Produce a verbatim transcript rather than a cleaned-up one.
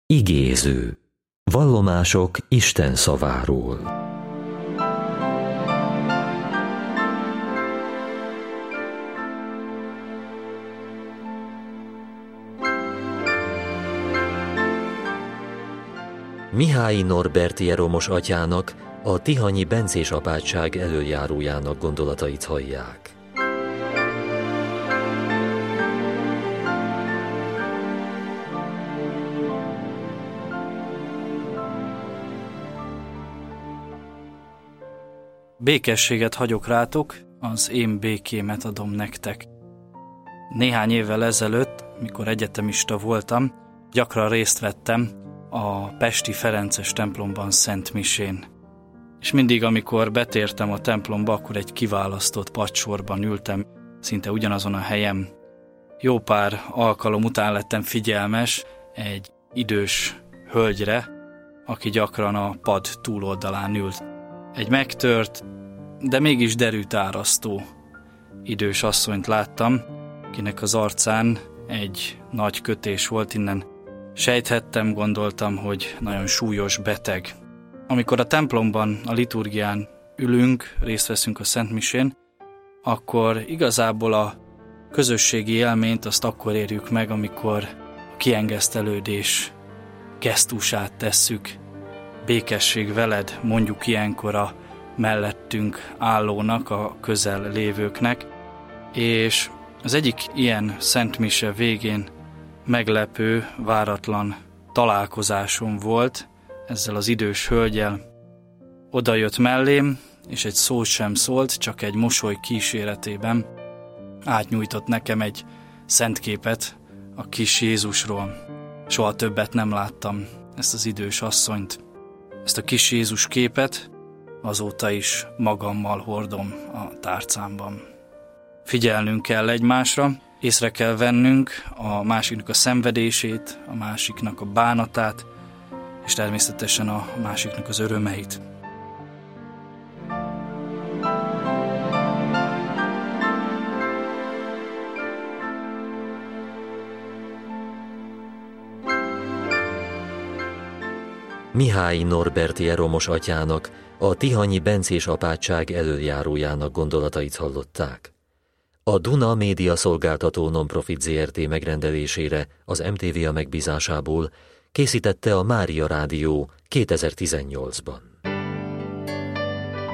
Igéző. Vallomások Isten szaváról. Mihályi Norbert jeromos atyának, a tihanyi bencés apátság elöljárójának gondolatait hallják. Békességet hagyok rátok, az én békémet adom nektek. Néhány évvel ezelőtt, mikor egyetemista voltam, gyakran részt vettem a pesti ferences templomban szentmisén. És mindig, amikor betértem a templomba, akkor egy kiválasztott padsorban ültem, szinte ugyanazon a helyen. Jó pár alkalom után lettem figyelmes egy idős hölgyre, aki gyakran a pad túloldalán ült. Egy megtört, de mégis derűtárasztó idős asszonyt láttam, akinek az arcán egy nagy kötés volt, innen sejthettem, gondoltam, hogy nagyon súlyos beteg. Amikor a templomban, a liturgián ülünk, részt veszünk a szentmisén, akkor igazából a közösségi élményt azt akkor érjük meg, amikor a kiengesztelődés gesztusát tesszük. Békesség veled, mondjuk ilyenkor a mellettünk állónak, a közel lévőknek, és az egyik ilyen szentmise végén meglepő, váratlan találkozásom volt ezzel az idős hölgyel. Oda jött mellém, és egy szót sem szólt, csak egy mosoly kíséretében átnyújtott nekem egy szentképet a kis Jézusról. Soha többet nem láttam ezt az idős asszonyt. Ezt a kis Jézus képet azóta is magammal hordom a tárcámban. Figyelnünk kell egymásra, észre kell vennünk a másiknak a szenvedését, a másiknak a bánatát, és természetesen a másiknak az örömeit. Mihályi Norbert jeromos atyának, a tihanyi bencés apátság elöljárójának gondolatait hallották. A Duna Média Szolgáltató Nonprofit zé er té megrendelésére az em té vé á megbízásából készítette a Mária Rádió kétezer-tizennyolcban.